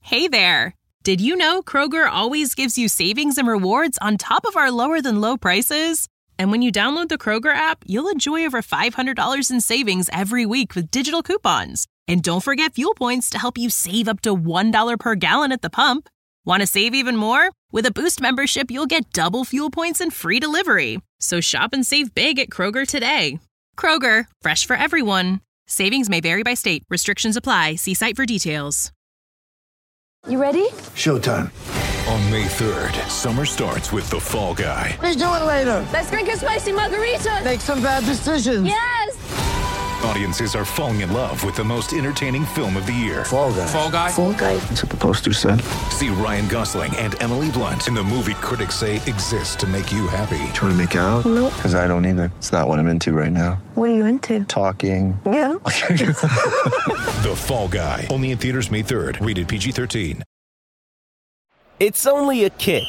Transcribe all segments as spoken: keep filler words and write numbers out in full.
Hey there! Did you know Kroger always gives you savings and rewards on top of our lower-than-low prices? And when you download the Kroger app, you'll enjoy over five hundred dollars in savings every week with digital coupons. And don't forget fuel points to help you save up to one dollar per gallon at the pump. Want to save even more? With a Boost membership, you'll get double fuel points and free delivery. So shop and save big at Kroger today. Kroger, fresh for everyone. Savings may vary by state. Restrictions apply. See site for details. You ready? Showtime. On May third, summer starts with The Fall Guy. Let's do it later. Let's drink a spicy margarita. Make some bad decisions. Yes! Audiences are falling in love with the most entertaining film of the year. Fall Guy. Fall Guy? Fall Guy. That's what the poster said. See Ryan Gosling and Emily Blunt in the movie critics say exists to make you happy. Trying to make it out? Nope. Because I don't either. It's not what I'm into right now. What are you into? Talking. Yeah. The Fall Guy. Only in theaters May third. Rated P G thirteen. It's only a kick.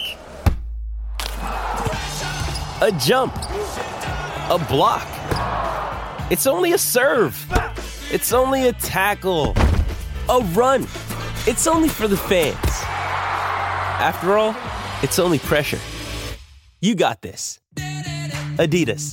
A jump. A block. It's only a serve. It's only a tackle. A run. It's only for the fans. After all, it's only pressure. You got this. Adidas.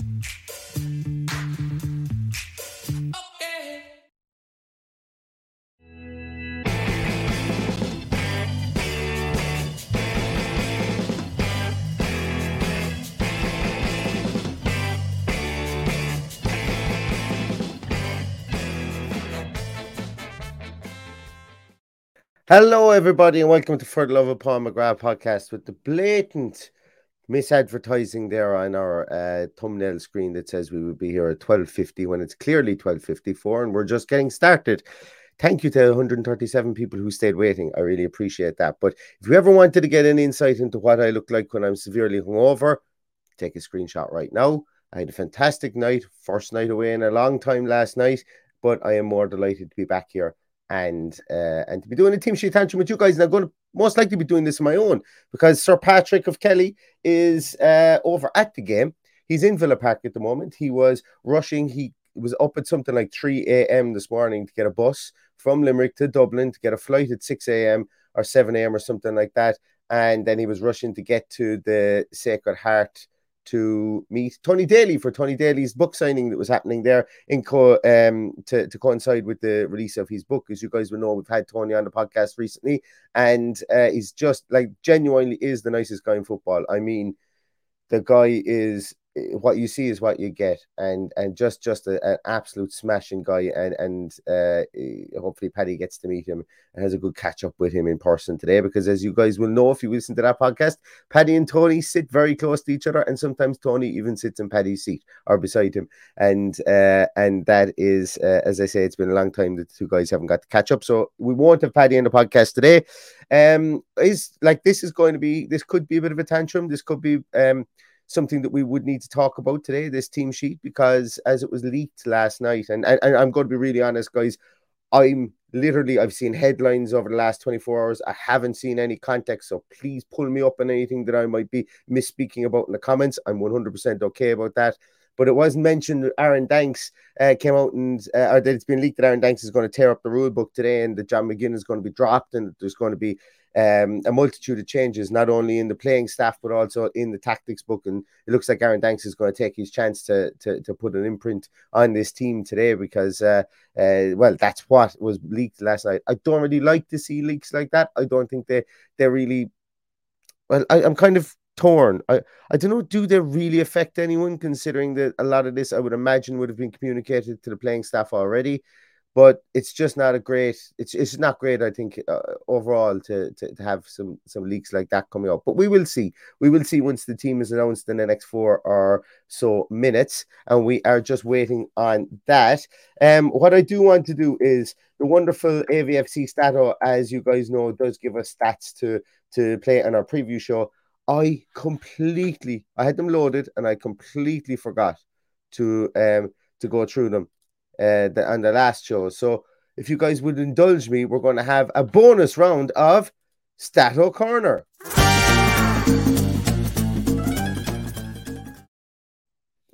Hello, everybody, and welcome to For the Love of Paul McGrath podcast with the blatant misadvertising there on our uh, thumbnail screen that says we would be here at twelve fifty when it's clearly twelve fifty-four and we're just getting started. Thank you to one hundred thirty-seven people who stayed waiting. I really appreciate that. But if you ever wanted to get an insight into what I look like when I'm severely hungover, take a screenshot right now. I had a fantastic night, first night away in a long time last night, but I am more delighted to be back here and uh, and to be doing a team sheet tantrum with you guys. And I'm going to most likely be doing this on my own because Sir Patrick of Kelly is uh, over at the game. He's in Villa Park at the moment. He was rushing. He was up at something like three a.m. this morning to get a bus from Limerick to Dublin to get a flight at six a.m. or seven a.m. or something like that. And then he was rushing to get to the Sacred Heart to meet Tony Daly for Tony Daly's book signing that was happening there in co- um, to, to coincide with the release of his book. As you guys will know, we've had Tony on the podcast recently, and uh, he's just like genuinely is the nicest guy in football. I mean, the guy is what you see is what you get, and and just just a, an absolute smashing guy, and and uh, hopefully Paddy gets to meet him and has a good catch up with him in person today, because as you guys will know if you listen to that podcast, Paddy and Tony sit very close to each other, and sometimes Tony even sits in Paddy's seat or beside him, and uh, and that is uh, as I say, it's been a long time that the two guys haven't got to catch up, so we won't have Paddy on the podcast today. Um, is like this is going to be this could be a bit of a tantrum. This could be um. something that we would need to talk about today, this team sheet, because as it was leaked last night, and, and, and I'm going to be really honest, guys, I'm literally, I've seen headlines over the last twenty-four hours. I haven't seen any context, so please pull me up on anything that I might be misspeaking about in the comments. I'm one hundred percent okay about that. But it wasn't mentioned that Aaron Danks uh, came out and, uh, or that it's been leaked that Aaron Danks is going to tear up the rule book today, and that John McGinn is going to be dropped, and there's going to be Um, a multitude of changes, not only in the playing staff, but also in the tactics book. And it looks like Aaron Danks is going to take his chance to to, to put an imprint on this team today, because, uh, uh, well, that's what was leaked last night. I don't really like to see leaks like that. I don't think they, they really, well, I, I'm kind of torn. I, I don't know, do they really affect anyone, considering that a lot of this, I would imagine, would have been communicated to the playing staff already. But it's just not a great, it's it's not great, I think, uh, overall to, to to have some some leaks like that coming up. But we will see. We will see once the team is announced in the next four or so minutes. And we are just waiting on that. Um, what I do want to do is the wonderful A V F C Stato, as you guys know, does give us stats to, to play on our preview show. I completely, I had them loaded and I completely forgot to um to go through them. Uh, the, on the last show. So if you guys would indulge me, we're going to have a bonus round of Stato Corner.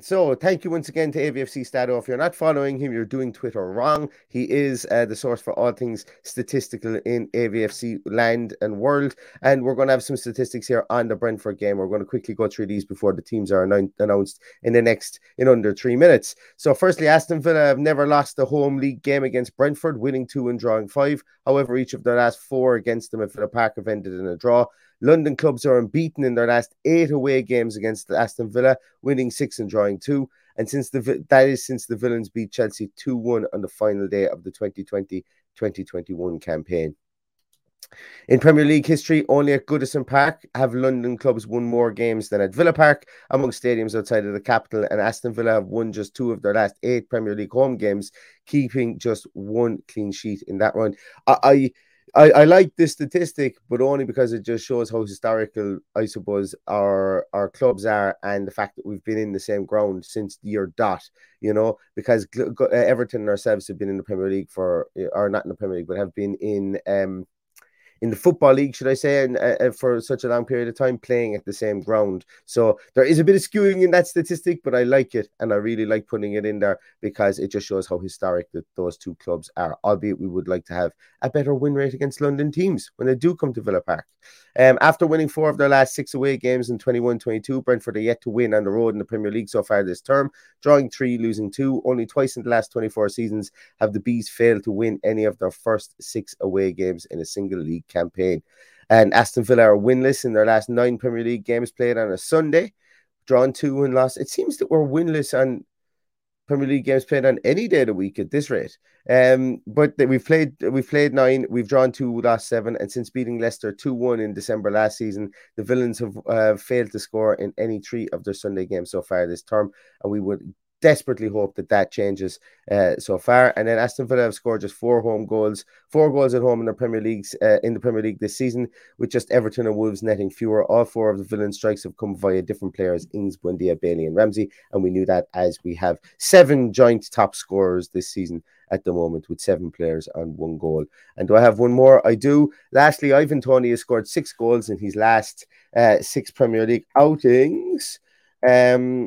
so thank you once again to A V F C Stato. If you're not following him, you're doing Twitter wrong. He is uh, the source for all things statistical in A V F C land and world. And we're going to have some statistics here on the Brentford game. We're going to quickly go through these before the teams are annou- announced in the next, in under three minutes. So firstly, Aston Villa have never lost a home league game against Brentford, winning two and drawing five. However, each of their last four against them at Villa Park have ended in a draw. London clubs are unbeaten in their last eight away games against Aston Villa, winning six and drawing two. And since the that is since the Villains beat Chelsea two one on the final day of the twenty twenty twenty twenty-one campaign. In Premier League history, only at Goodison Park have London clubs won more games than at Villa Park among stadiums outside of the capital, and Aston Villa have won just two of their last eight Premier League home games, keeping just one clean sheet in that run. I... I I, I like this statistic, but only because it just shows how historical, I suppose, our our clubs are, and the fact that we've been in the same ground since the year dot, you know, because Everton and ourselves have been in the Premier League for, or not in the Premier League, but have been in um in the Football League, should I say, and uh, for such a long period of time, playing at the same ground. So there is a bit of skewing in that statistic, but I like it, and I really like putting it in there because it just shows how historic that those two clubs are, albeit we would like to have a better win rate against London teams when they do come to Villa Park. Um, after winning four of their last six away games in twenty-one twenty-two, Brentford are yet to win on the road in the Premier League so far this term, drawing three, losing two. Only twice in the last twenty-four seasons have the Bees failed to win any of their first six away games in a single league campaign. And Aston Villa are winless in their last nine Premier League games played on a Sunday, drawn two and lost. It seems that we're winless on Premier League games played on any day of the week at this rate. Um, but we've played we've played nine, we've drawn two, lost seven, and since beating Leicester two one in December last season, the Villains have uh, failed to score in any three of their Sunday games so far this term, and we would desperately hope that that changes uh, so far. And then Aston Villa have scored just four home goals, four goals at home in the Premier Leagues uh, in the Premier League this season, with just Everton and Wolves netting fewer. All four of the Villain strikes have come via different players: Ings, Buendia, Bailey, and Ramsey. And we knew that as we have seven joint top scorers this season at the moment, with seven players on one goal. And do I have one more? I do. Lastly, Ivan Toney has scored six goals in his last uh, six Premier League outings. Um.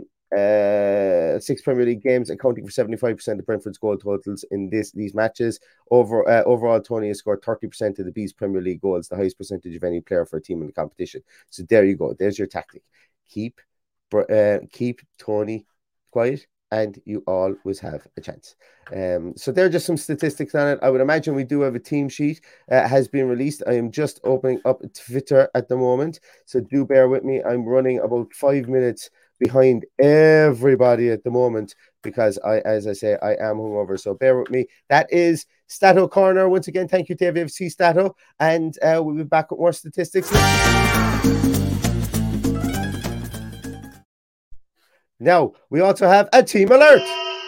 Uh, six Premier League games, accounting for seventy-five percent of Brentford's goal totals in this these matches. Over uh, overall, Tony has scored thirty percent of the Bees Premier League goals, the highest percentage of any player for a team in the competition. So there you go. There's your tactic. Keep uh, keep Tony quiet, and you always have a chance. Um, so there are just some statistics on it. I would imagine we do have a team sheet uh, has been released. I am just opening up Twitter at the moment, so do bear with me. I'm running about five minutes behind everybody at the moment because I, as I say, I am hungover. So bear with me. That is Stato Corner. Once again, thank you to A V F C Stato, and uh, we'll be back with more statistics. Now, we also have a team alert.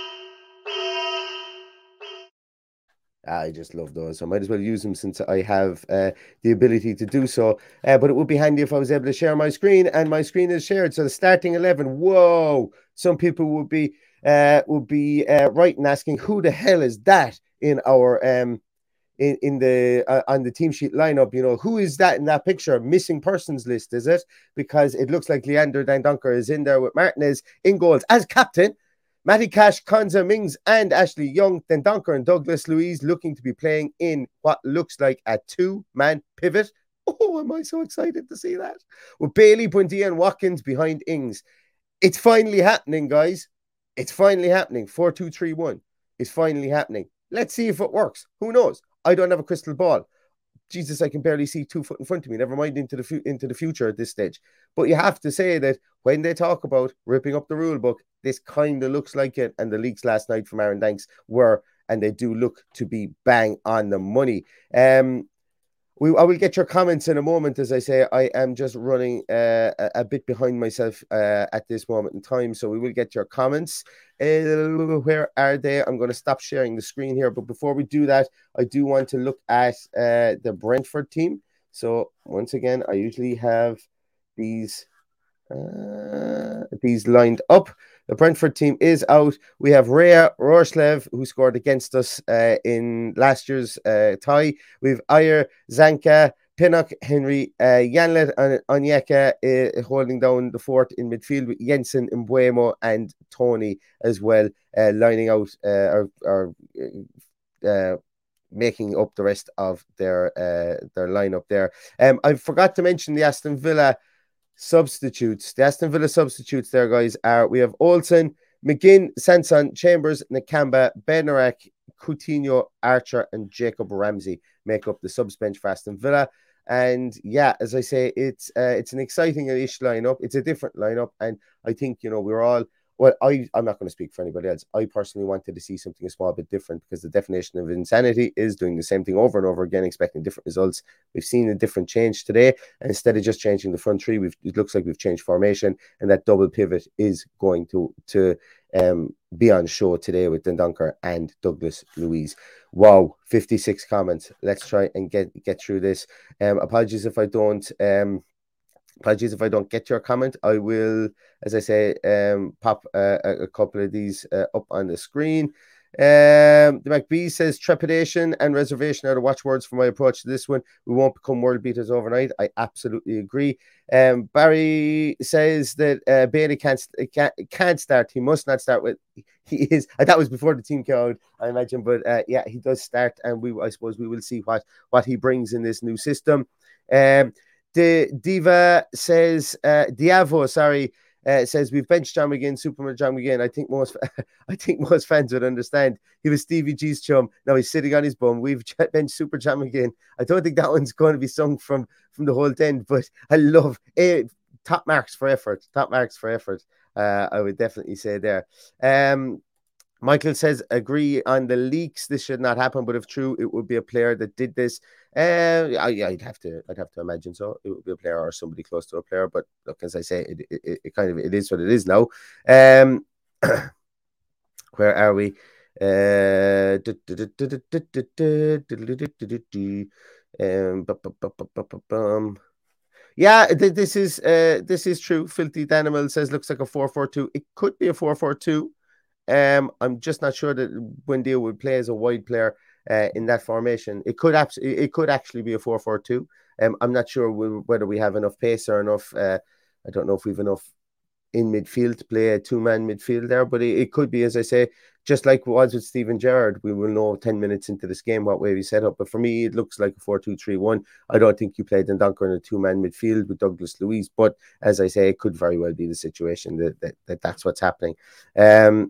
I just love those. So I might as well use them since I have uh, the ability to do so. Uh, but it would be handy if I was able to share my screen, and my screen is shared. So the starting eleven, whoa! Some people would be uh, would be uh, right in asking, who the hell is that in our um in in the uh, on the team sheet lineup? You know, who is that in that picture? Missing persons list, is it? Because it looks like Leander Dendoncker is in there with Martinez in goals as captain. Matty Cash, Konza, Mings, and Ashley Young, then Donker and Douglas Luiz looking to be playing in what looks like a two-man pivot. Oh, am I so excited to see that? With Bailey, Buendia, and Watkins behind Ings. It's finally happening, guys. It's finally happening. four two three one is finally happening. Let's see if it works. Who knows? I don't have a crystal ball. Jesus, I can barely see two foot in front of me. Never mind into the fu- into the future at this stage. But you have to say that when they talk about ripping up the rule book, this kind of looks like it. And the leaks last night from Aaron Danks were, and they do look to be bang on the money. Um, we I will get your comments in a moment. As I say, I am just running uh, a, a bit behind myself uh, at this moment in time. So we will get your comments. Uh, where are they? I'm going to stop sharing the screen here. But before we do that, I do want to look at uh, the Brentford team. So once again, I usually have these uh, these lined up. The Brentford team is out. We have Rhea Roshlev, who scored against us uh, in last year's uh, tie. We have Ayer, Zanka, Pinnock, Henry, uh, Janlet and Onyeka uh, holding down the fort in midfield with Jensen, Mbuemo and Tony as well, uh, lining out uh, or, or uh, making up the rest of their uh, their lineup there. Um, I forgot to mention the Aston Villa substitutes. The Aston Villa substitutes there, guys, are we have Olsen, McGinn, Sanson, Chambers, Nakamba, Bednarak, Coutinho, Archer, and Jacob Ramsey make up the subs bench for Aston Villa. And yeah, as I say, it's uh, it's an exciting-ish lineup. It's a different lineup, and I think, you know, we're all well. I I'm not going to speak for anybody else. I personally wanted to see something a small bit different, because the definition of insanity is doing the same thing over and over again, expecting different results. We've seen a different change today, and instead of just changing the front three, we've it looks like we've changed formation, and that double pivot is going to to um be on show today with Dendoncker and Douglas Luiz. Wow, fifty-six comments. Let's try and get get through this. Um, apologies if I don't. Um, apologies if I don't get your comment. I will, as I say, um, pop uh, a, a couple of these uh, up on the screen. Um, the McBee says trepidation and reservation are the watchwords for my approach to this one. We won't become world beaters overnight. I absolutely agree. Um, Barry says that uh, Bailey can't, can't can't start. He must not start with. He is. Uh, that was before the team came out, I imagine. But uh, yeah, he does start, and we I suppose we will see what what he brings in this new system. Um, the Diva says uh, Diavo, sorry. Uh, says we've benched John McGinn, Superman John McGinn. I think most, I think most fans would understand. He was Stevie G's chum. Now he's sitting on his bum. We've benched Super John McGinn. I don't think that one's going to be sung from from the whole end, but I love it. Top marks for effort. Top marks for effort. Uh, I would definitely say there. Um, Michael says, agree on the leaks. This should not happen, but if true, it would be a player that did this. Uh, I, I'd have to, I'd have to imagine so. It would be a player or somebody close to a player. But look, as I say, it, it, it kind of it is what it is now. Um, where are we? Uh, um, yeah, this is uh, this is true. Filthy Danimal says looks like a four four two. It could be a four four two. Um, I'm just not sure that Buendia would play as a wide player uh, in that formation. It could abs- it could actually be a four four two. Um, I'm not sure we, whether we have enough pace or enough. Uh, I don't know if we've enough in midfield to play a two-man midfield there, but it, it could be, as I say, just like it was with Steven Gerrard. We will know ten minutes into this game what way we set up. But for me, it looks like a four two three one. I don't think you played Dendoncker in a two-man midfield with Douglas Luiz, but as I say, it could very well be the situation that, that, that that's what's happening. Um,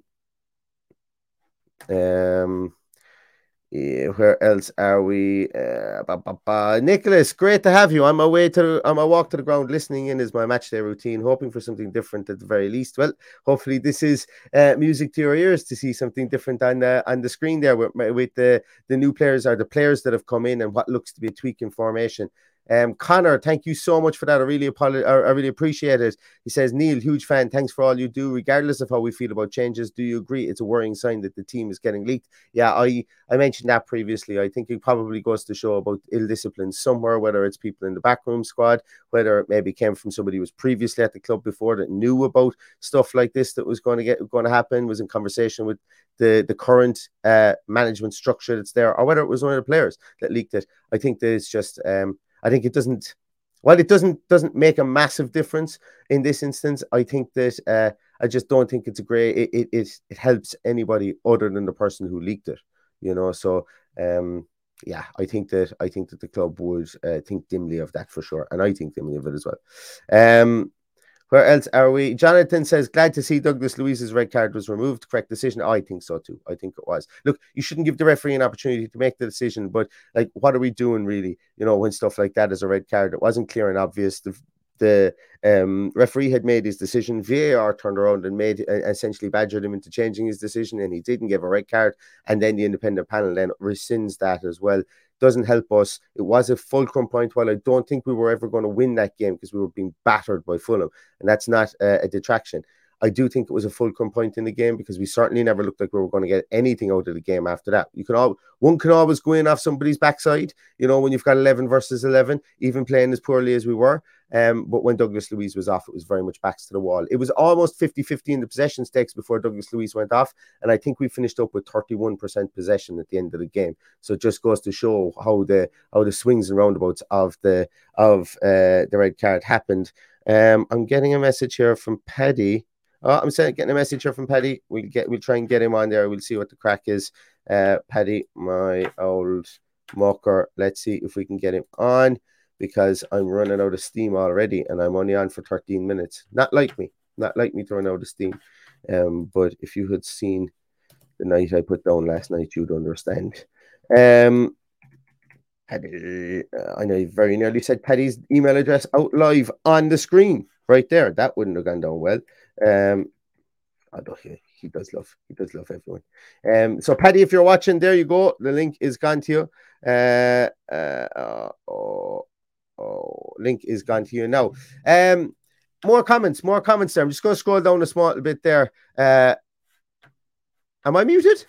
Um, yeah, where else are we? Uh, bah, bah, bah. Nicholas, great to have you. On my way to on my walk to the ground, listening in is my match day routine, hoping for something different at the very least. Well, hopefully this is uh, music to your ears to see something different on the on the screen there with with the the new players or the players that have come in and what looks to be a tweak in formation. Um, Connor, thank you so much for that. I really apologize. I really appreciate it. He says, Neil, huge fan. Thanks for all you do, regardless of how we feel about changes. Do you agree it's a worrying sign that the team is getting leaked? Yeah, I, I mentioned that previously. I think it probably goes to show about ill discipline somewhere, whether it's people in the backroom squad, whether it maybe came from somebody who was previously at the club before that knew about stuff like this that was going to get going to happen, was in conversation with the, the current uh, management structure that's there, or whether it was one of the players that leaked it. I think that it's just um, I think it doesn't, while it doesn't doesn't make a massive difference in this instance, I think that uh, I just don't think it's a great, it, it, it, it helps anybody other than the person who leaked it, you know, so um, yeah, I think that I think that the club would uh, think dimly of that for sure, and I think dimly of it as well. Um, Where else are we? Jonathan says, glad to see Douglas Luiz's red card was removed. Correct decision. I think so too. I think it was. Look, you shouldn't give the referee an opportunity to make the decision, but like, what are we doing really? You know, when stuff like that is a red card, it wasn't clear and obvious. The the um, referee had made his decision. V A R turned around and made uh, essentially badgered him into changing his decision, and he didn't give a red card. And then the independent panel then rescinds that as well. Doesn't help us. It was a fulcrum point. While I don't think we were ever going to win that game because we were being battered by Fulham, and that's not uh, a detraction. I do think it was a fulcrum point in the game because we certainly never looked like we were going to get anything out of the game after that. You can all one can always go in off somebody's backside, you know, when you've got eleven versus eleven, even playing as poorly as we were. Um, but when Douglas Luiz was off, it was very much backs to the wall. It was almost fifty-fifty in the possession stakes before Douglas Luiz went off, and I think we finished up with thirty-one percent possession at the end of the game. So it just goes to show how the how the swings and roundabouts of the of uh, the red card happened. Um, I'm getting a message here from Paddy. Oh, I'm saying getting a message here from Paddy. We'll get we'll try and get him on there. We'll see what the crack is. Uh, Paddy, my old mucker. Let's see if we can get him on, because I'm running out of steam already and I'm only on for thirteen minutes. Not like me. Not like me to run out of steam. Um, but if you had seen the night I put down last night, you'd understand. Um, Paddy, uh, I know you very nearly said Paddy's email address out live on the screen right there. That wouldn't have gone down well. Um, I don't he, he does love he does love everyone. Um, so Paddy, if you're watching, there you go. The link is gone to you. Uh, uh, uh oh, oh, link is gone to you now. Um, more comments, more comments there. I'm just going to scroll down a small little bit there. Uh, am I muted?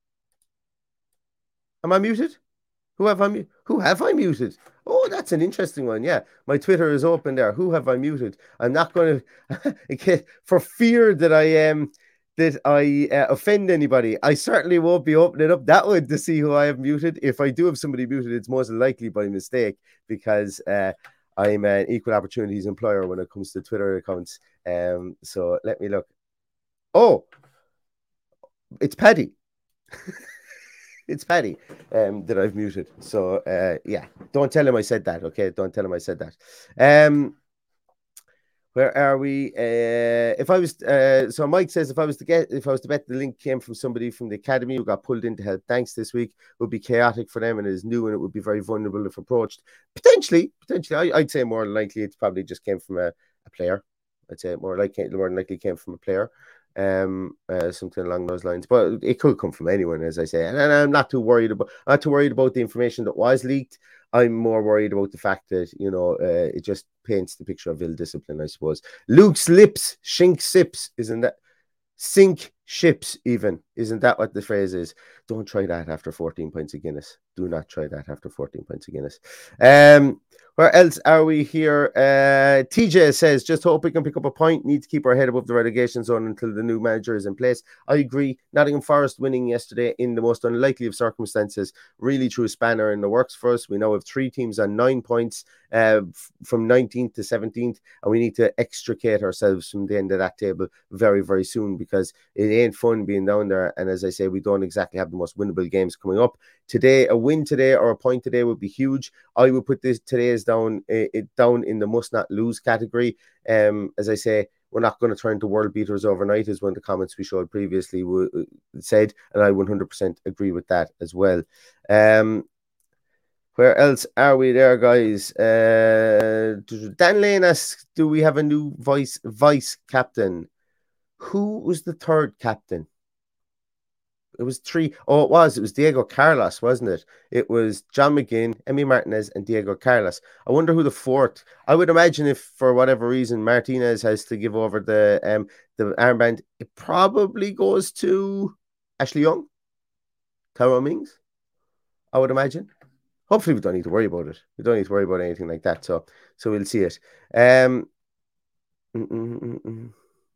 Am I muted? Who have I mu- Who have I muted? Oh, that's an interesting one. Yeah, my Twitter is open there. Who have I muted? I'm not going to, for fear that I um that I uh, offend anybody. I certainly won't be opening up that one to see who I have muted. If I do have somebody muted, it's most likely by mistake, because uh, I'm an equal opportunities employer when it comes to Twitter accounts. Um, so let me look. Oh, it's Paddy. It's Paddy um, that I've muted. So, uh, yeah, don't tell him I said that, okay? Don't tell him I said that. Um, where are we? Uh, if I was, uh, so Mike says, if I was to get, if I was to bet the link came from somebody from the academy who got pulled in to help Thanks this week, it would be chaotic for them and it is new and it would be very vulnerable if approached. Potentially, potentially, I, I'd say more likely it's probably just came from a, a player. I'd say more likely, more likely came from a player. Um, uh, something along those lines, but it could come from anyone, as I say, and, and I'm not too worried about. I'm not too worried about the information that was leaked. I'm more worried about the fact that, you know, uh, it just paints the picture of ill discipline, I suppose. Luke's lips, shink sips, isn't that? Sink ships, even, isn't that what the phrase is? Don't try that after fourteen pints of Guinness. Do not try that after fourteen pints of Guinness. Um, where else are we here? Uh, T J says, just hope we can pick up a point. Need to keep our head above the relegation zone until the new manager is in place. I agree. Nottingham Forest winning yesterday in the most unlikely of circumstances really threw a spanner in the works for us. We now have three teams on nine points uh, f- from nineteenth to seventeenth, and we need to extricate ourselves from the end of that table very, very soon, because it ain't fun being down there. And as I say, we don't exactly have the most winnable games coming up. Today, a win today or a point today would be huge. I would put this today's down it, it down in the must not lose category. Um, as I say, we're not going to turn to world beaters overnight, as one of the comments we showed previously w- said, and I one hundred percent agree with that as well. Um, where else are we there, guys? Uh, Dan Lane asks, do we have a new vice vice captain? Who was the third captain? It was three. Oh, it was. It was Diego Carlos, wasn't it? It was John McGinn, Emi Martinez, and Diego Carlos. I wonder who the fourth. I would imagine if, for whatever reason, Martinez has to give over the um the armband, it probably goes to Ashley Young, Tyrone Mings. I would imagine. Hopefully, we don't need to worry about it. We don't need to worry about anything like that. So, so we'll see it. Um. Mm-mm-mm-mm.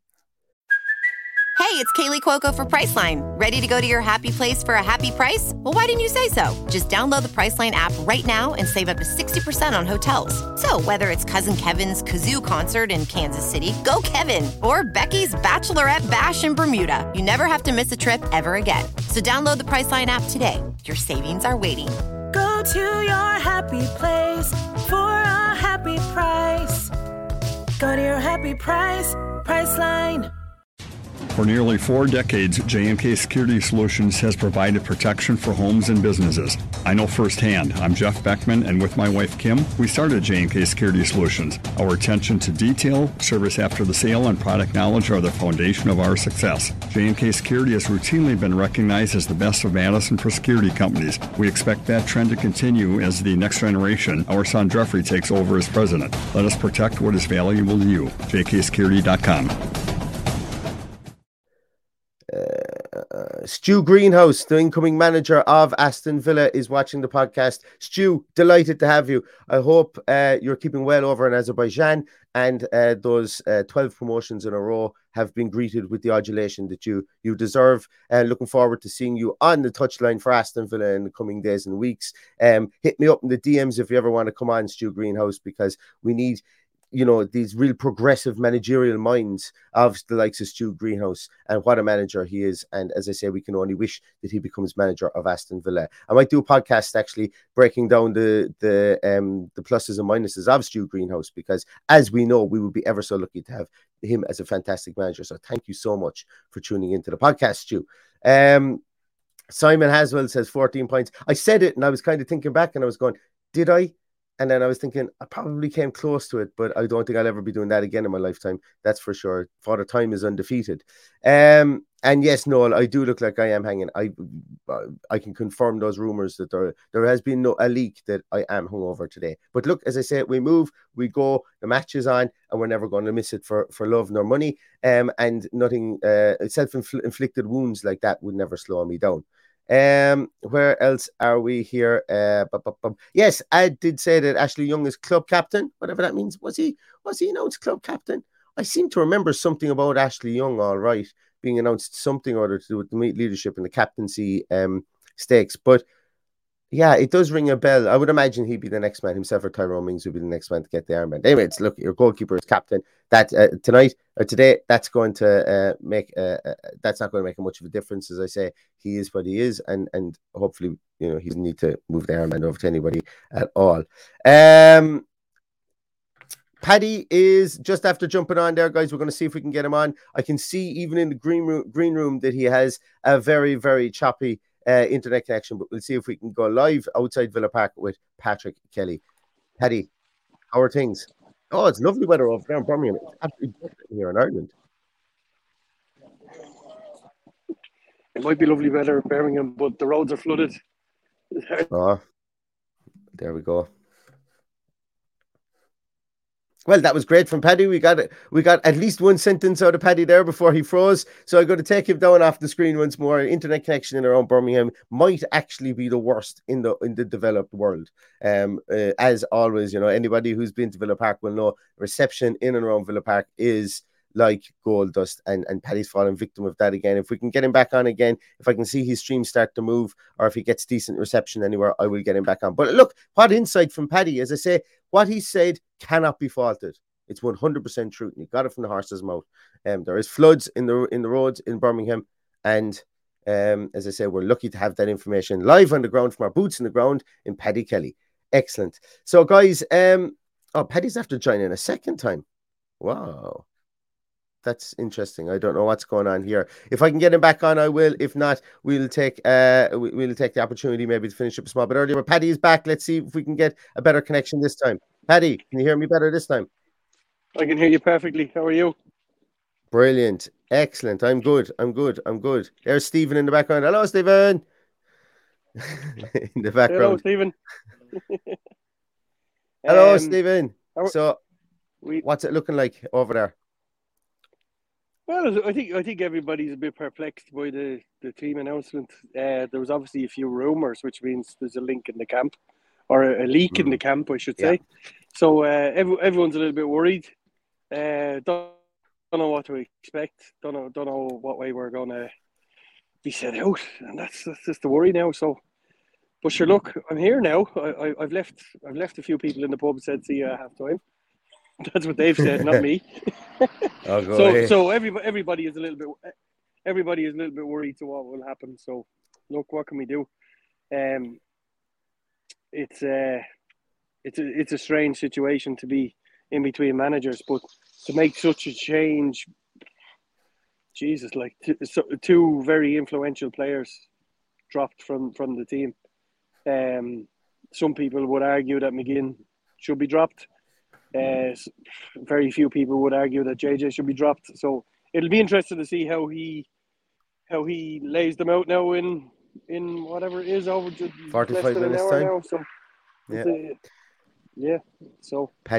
Hey, it's Kaylee Cuoco for Priceline. Ready to go to your happy place for a happy price? Well, why didn't you say so? Just download the Priceline app right now and save up to sixty percent on hotels. So whether it's Cousin Kevin's Kazoo Concert in Kansas City, go Kevin, or Becky's Bachelorette Bash in Bermuda, you never have to miss a trip ever again. So download the Priceline app today. Your savings are waiting. Go to your happy place for a happy price. Go to your happy price, Priceline. For nearly four decades, J and K Security Solutions has provided protection for homes and businesses. I know firsthand. I'm Jeff Beckman, and with my wife, Kim, we started J and K Security Solutions. Our attention to detail, service after the sale, and product knowledge are the foundation of our success. J and K Security has routinely been recognized as the best of Madison for security companies. We expect that trend to continue as the next generation, our son Jeffrey, takes over as president. Let us protect what is valuable to you. J K security dot com. Stu Greenhouse, the incoming manager of Aston Villa, is watching the podcast. Stu, delighted to have you. I hope uh, you're keeping well over in Azerbaijan, and uh, those uh, twelve promotions in a row have been greeted with the adulation that you you deserve. And uh, looking forward to seeing you on the touchline for Aston Villa in the coming days and weeks. Um, hit me up in the D Ms if you ever want to come on, Stu Greenhouse, because we need, you know, these real progressive managerial minds of the likes of Stu Greenhouse, and what a manager he is. And as I say, we can only wish that he becomes manager of Aston Villa. I might do a podcast actually breaking down the the um the pluses and minuses of Stu Greenhouse, because as we know, we would be ever so lucky to have him as a fantastic manager. So thank you so much for tuning into the podcast, Stu. Um, Simon Haswell says fourteen points. I said it and I was kind of thinking back and I was going, did I? And then I was thinking, I probably came close to it, but I don't think I'll ever be doing that again in my lifetime. That's for sure. Father Time is undefeated. Um, and yes, Noel, I do look like I am hanging. I I can confirm those rumours that there, there has been no a leak that I am hungover today. But look, as I say, we move, we go, the match is on, and we're never going to miss it for, for love nor money. Um, and nothing, uh, self-inflicted wounds like that would never slow me down. Um, where else are we here? Uh, bu- bu- bu- yes, I did say that Ashley Young is club captain, whatever that means. Was he? Was he announced club captain? I seem to remember something about Ashley Young, all right, being announced something or other to do with the leadership and the captaincy um stakes. But yeah, it does ring a bell. I would imagine he'd be the next man himself, or Tyrone Mings would be the next man to get the armband. Anyway, it's look, your goalkeeper is captain. That uh, tonight or today, that's going to uh, make uh, uh, that's not going to make much of a difference. As I say, he is what he is, and and hopefully, you know, he doesn't need to move the armband over to anybody at all. Um, Paddy is just after jumping on there, guys. We're going to see if we can get him on. I can see even in the green room, green room that he has a very, very choppy Uh, internet connection, but we'll see if we can go live outside Villa Park with Patrick Kelly. Paddy, how are things? Oh, it's lovely weather over there in Birmingham. It's absolutely perfect here in Ireland. It might be lovely weather in Birmingham, but the roads are flooded. Oh, there we go. Well, that was great from Paddy. We got we got at least one sentence out of Paddy there before he froze. So I'm going to take him down off the screen once more. Internet connection in around Birmingham might actually be the worst in the in the developed world. Um, uh, as always, you know, anybody who's been to Villa Park will know reception in and around Villa Park is like gold dust, and, and Paddy's fallen victim of that again. If we can get him back on again, if I can see his stream start to move, or if he gets decent reception anywhere, I will get him back on. But look, what insight from Paddy. As I say, what he said cannot be faulted. It's one hundred percent true. You got it from the horse's mouth. Um, there is floods in the in the roads in Birmingham, and um, as I say, we're lucky to have that information live on the ground from our boots in the ground in Paddy Kelly. Excellent. So, guys, um, oh, Paddy's after joining a second time. Wow. That's interesting. I don't know what's going on here. If I can get him back on, I will. If not, we'll take uh we'll take the opportunity maybe to finish up a small bit earlier. But Paddy is back. Let's see if we can get a better connection this time. Paddy, can you hear me better this time? I can hear you perfectly. How are you? Brilliant. Excellent. I'm good. I'm good. I'm good. There's Stephen in the background. Hello, Stephen. in the background. Hello, Stephen. Hello, um, Stephen. Are, so, we, what's it looking like over there? Well, I think I think everybody's a bit perplexed by the, the team announcement. Uh, there was obviously a few rumours, which means there's a link in the camp, or a, a leak mm. in the camp, I should say. Yeah. So uh, every, everyone's a little bit worried. Uh, don't, don't know what to expect. Don't know don't know what way we're going to be set out, and that's that's just the worry now. So, but sure, look, I'm here now. I, I I've left I've left a few people in the pub. Said see you at half time. That's what they've said, not me. I'll go so, ahead. so everybody, everybody is a little bit, everybody is a little bit worried to what will happen. So, look, what can we do? Um, it's a, it's a, it's a strange situation to be in between managers, but to make such a change, Jesus, like two, so, two very influential players dropped from from the team. Um, some people would argue that McGinn should be dropped. Uh, very few people would argue that J J should be dropped. So it'll be interesting to see how he how he lays them out now in in whatever it is over to forty-five minutes time. Now, so yeah, uh, yeah. So Paddy,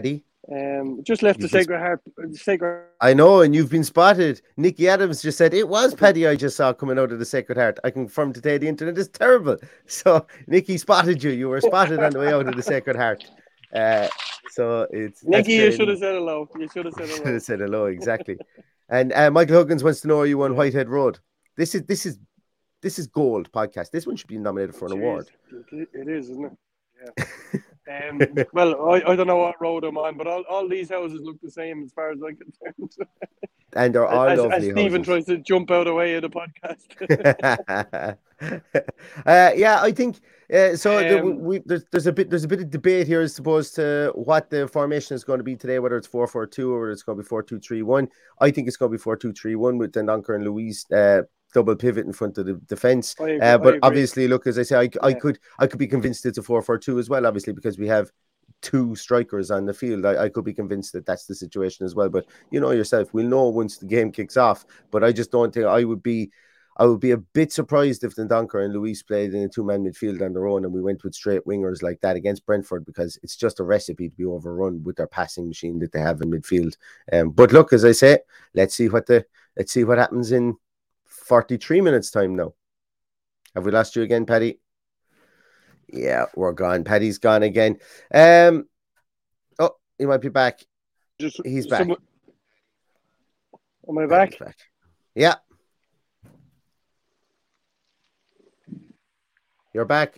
Um, just left the Sacred Heart. Sacred. I know, and you've been spotted. Nicky Adams just said it was Paddy I just saw coming out of the Sacred Heart. I confirm today the internet is terrible. So Nicky spotted you. You were spotted on the way out of the Sacred Heart. Uh, so it's Nicky, you should have said hello. You should have said hello. Should have said hello, exactly. And uh, Michael Huggins wants to know, are you on Whitehead Road? This is this is this is gold podcast. This one should be nominated for an Jeez, award. It is, isn't it? Yeah. um, well, I, I don't know what road I'm on, but all, all these houses look the same as far as I'm concerned. And they're all as, lovely as Stephen houses. tries to jump out of the way of the podcast. uh, yeah, I think uh, so. Um, the, we, there's, there's a bit there's a bit of debate here as opposed to what the formation is going to be today, whether it's four four two or whether it's going to be four two three one. I think it's going to be four two three one with Dendoncker and Louise uh, double pivot in front of the defence. I agree, uh, but I obviously, look, as I say, I, I Yeah. could I could be convinced it's a four four two as well. Obviously, because we have two strikers on the field. I, I could be convinced that that's the situation as well. But you know yourself, we'll know once the game kicks off. But I just don't think I would be. I would be a bit surprised if Dendoncker and Luis played in a two-man midfield on their own and we went with straight wingers like that against Brentford, because it's just a recipe to be overrun with their passing machine that they have in midfield. Um, but look, as I say, let's see what the let's see what happens in forty-three minutes time now. Have we lost you again, Paddy? Yeah, we're gone. Paddy's gone again. Um, oh, he might be back. Just, He's back. Someone... Am I back? back? Yeah. You're back.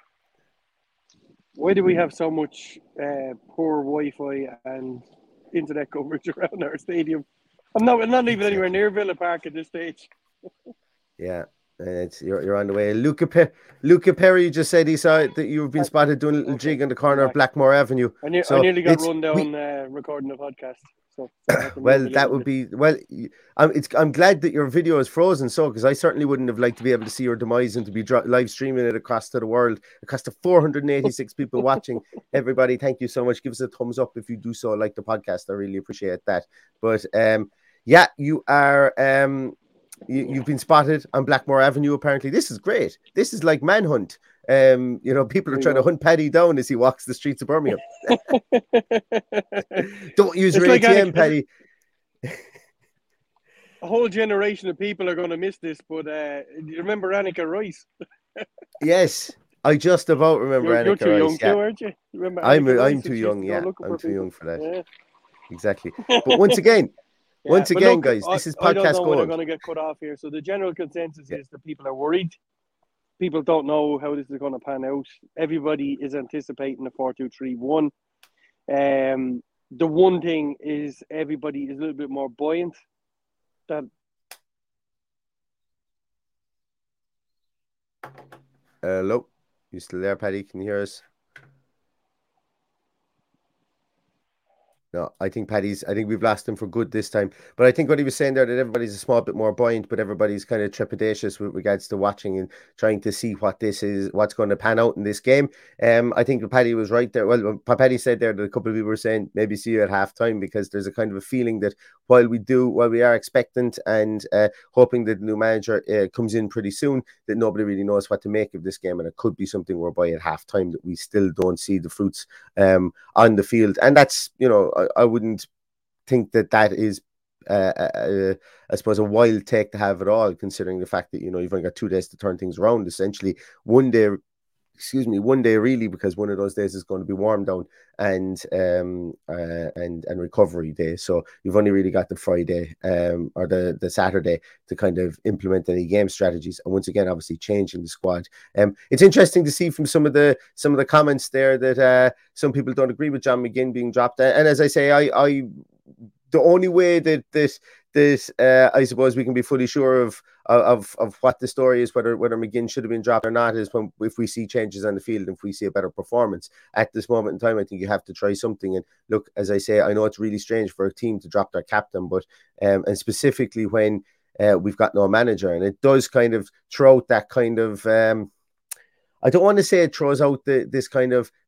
Why do we have so much uh, poor Wi-Fi and internet coverage around our stadium? I'm not, I'm not even anywhere near Villa Park at this stage. Yeah, it's you're, you're on the way. Luca Pe- Luca Perry just said he saw that you've been spotted doing a little jig on the corner of Blackmore Avenue. I, ne- so I nearly got it's- run down we- uh, recording the podcast. So well, that would be well. I'm it's. I'm glad that your video is frozen, so because I certainly wouldn't have liked to be able to see your demise and to be dro- live streaming it across to the world, across to four hundred eighty-six people watching. Everybody, thank you so much. Give us a thumbs up if you do so. Like the podcast, I really appreciate that. But um, yeah, you are um, you, you've been spotted on Blackmore Avenue. Apparently, this is great. This is like Manhunt. Um, you know, people are trying to hunt Paddy down as he walks the streets of Birmingham. Don't use It's your like A T M, Annika- Paddy. A whole generation of people are going to miss this, but uh, do you remember Annika Rice? Yes, I just about remember You're, you're Annika too Rice. young yeah. too, aren't you? You remember I'm Annika Rice I'm and too she used young. to go Yeah, looking I'm for too people? young for that. Yeah. Exactly. But once again, Yeah, once but again, look, guys, I- this is I don't podcast know when I'm gold. going to get cut off here. So the general consensus is that people are worried. People don't know how this is going to pan out. Everybody is anticipating a four two three one. Um, the one thing is everybody is a little bit more buoyant. That Hello, you still there, Paddy? Can you hear us? No, I think Paddy's, I think we've lost him for good this time. But I think what he was saying there, that everybody's a small bit more buoyant, but everybody's kind of trepidatious with regards to watching and trying to see what this is, what's going to pan out in this game. Um, I think Paddy was right there. Well, Paddy said there that a couple of people were saying maybe see you at half time, because there's a kind of a feeling that while we do, while we are expectant and uh, hoping that the new manager uh, comes in pretty soon, that nobody really knows what to make of this game. And it could be something whereby at half time that we still don't see the fruits um, on the field. And that's, you know, I, I wouldn't think that that is, uh, uh, I suppose, a wild take to have at all, considering the fact that, you know, you've only got two days to turn things around. Essentially, one day, excuse me, one day really, because one of those days is going to be warm down and um uh, and and recovery day. So you've only really got the Friday um or the the Saturday to kind of implement any game strategies. And once again, obviously changing the squad. Um, it's interesting to see from some of the some of the comments there that uh some people don't agree with John McGinn being dropped. And as I say, I I the only way that this this uh, I suppose we can be fully sure of of of what the story is, whether whether McGinn should have been dropped or not, is when if we see changes on the field, if we see a better performance. At this moment in time, I think you have to try something. And look, as I say, I know it's really strange for a team to drop their captain, but um, and specifically when uh, we've got no manager, and it does kind of throw out that kind of um, I don't want to say it throws out the, this kind of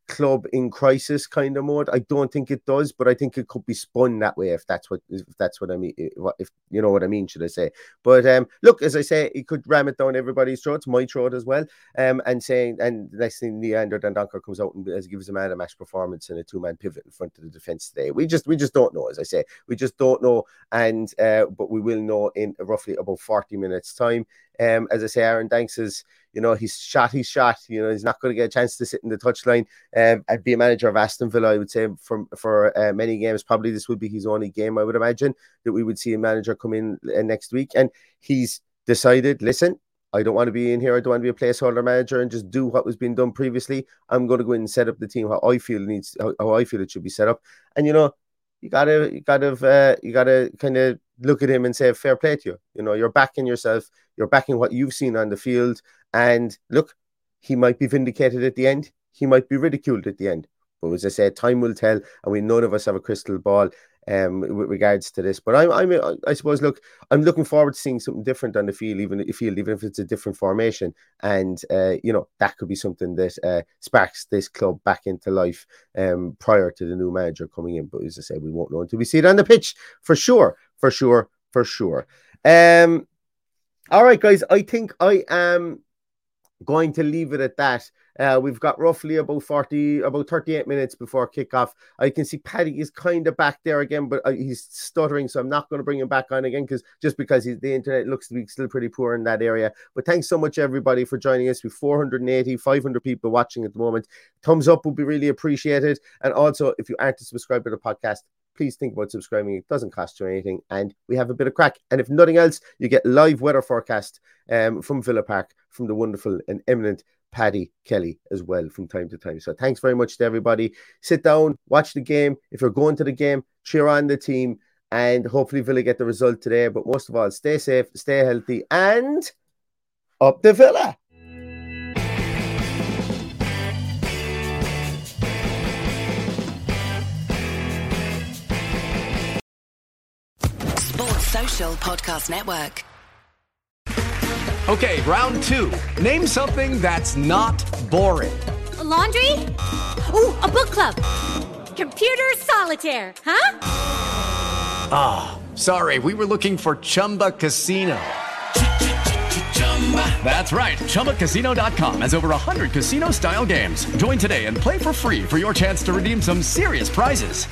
club in crisis kind of mode. I don't think it does, but I think it could be spun that way if that's what if that's what I mean. If you know what I mean, should I say? But um, look, as I say, he could ram it down everybody's throats, my throat as well. Um, and saying, and the next thing, Leander Dendoncker comes out and gives a man a match performance and a two man pivot in front of the defense today. We just we just don't know, as I say, we just don't know. And uh, but we will know in roughly about forty minutes time. Um, as I say, Aaron Danks is, you know, he's shot, he's shot, you know, he's not going to get a chance to sit in the touchline. Um, I'd be a manager of Aston Villa, I would say, for, for uh, many games. Probably this would be his only game, I would imagine, that we would see a manager come in uh, next week. And he's decided, listen, I don't want to be in here. I don't want to be a placeholder manager and just do what was being done previously. I'm going to go in and set up the team how I feel it needs, how, how I feel it should be set up. And, you know, you gotta, you gotta, uh, you gotta kind of look at him and say, fair play to you. You know, you're backing yourself. You're backing what you've seen on the field. And look, he might be vindicated at the end. He might be ridiculed at the end. But as I said, time will tell. And we none of us have a crystal ball um, with regards to this. But I'm, I'm, I suppose, look, I'm looking forward to seeing something different on the field, even if field, even if it's a different formation. And uh, you know, that could be something that uh, sparks this club back into life um, prior to the new manager coming in. But as I said, we won't know until we see it on the pitch for sure, for sure, for sure. Um, all right, guys, I think I am going to leave it at that. Uh, we've got roughly about forty, about thirty-eight minutes before kickoff. I can see Paddy is kind of back there again, but uh, he's stuttering, so I'm not going to bring him back on again because just because he's, the internet looks to be still pretty poor in that area. But thanks so much, everybody, for joining us. We've four hundred eighty, five hundred people watching at the moment. Thumbs up would be really appreciated. And also, if you aren't subscribed to the podcast, please think about subscribing. It doesn't cost you anything, and we have a bit of crack. And if nothing else, you get live weather forecast um, from Villa Park from the wonderful and eminent Paddy Kelly as well from time to time. So thanks very much to everybody. Sit down, watch the game. If you're going to the game, cheer on the team, and hopefully Villa get the result today. But most of all, stay safe, stay healthy, and up the Villa. Sports Social Podcast Network. Okay, round two. Name something that's not boring. A laundry? Ooh, a book club. Computer solitaire, huh? Ah, oh, sorry, we were looking for Chumba Casino. That's right, Chumba Casino dot com has over one hundred casino-style games. Join today and play for free for your chance to redeem some serious prizes.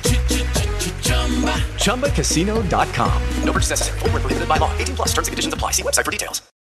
Chumba Casino dot com. No purchase necessary. Void where prohibited by law. eighteen plus terms and conditions apply. See website for details.